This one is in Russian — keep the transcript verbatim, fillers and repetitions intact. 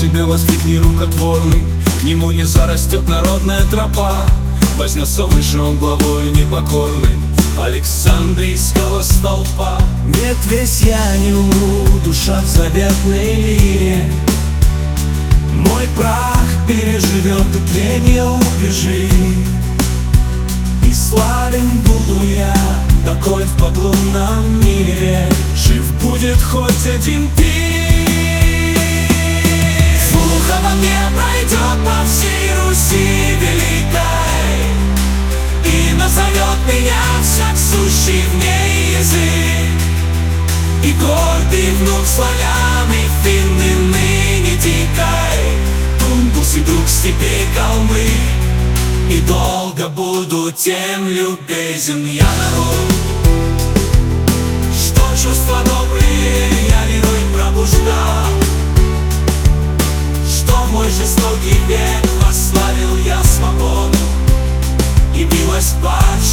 себе воскликни рукотворный, к нему не зарастет народная тропа. Вознесся выше он главою непокорный Александрийского столпа. Нет, весь я не умру, душа в заветной лире. Мой прах переживет и тление убежи. И славен буду я, такой в подлунном мире. Жив будет хоть один ты. Слух обо мне пройдет по всей Руси великой, и назовет меня всяк сущий в ней язык. И гордый внук славян, и финны ныне дикой, Тунгус и друг степей калмы, и долго буду тем любезен я народ, что чувства добрые я верой пробуждал, что в мой жестокий век прославил я свободу и милость Божью.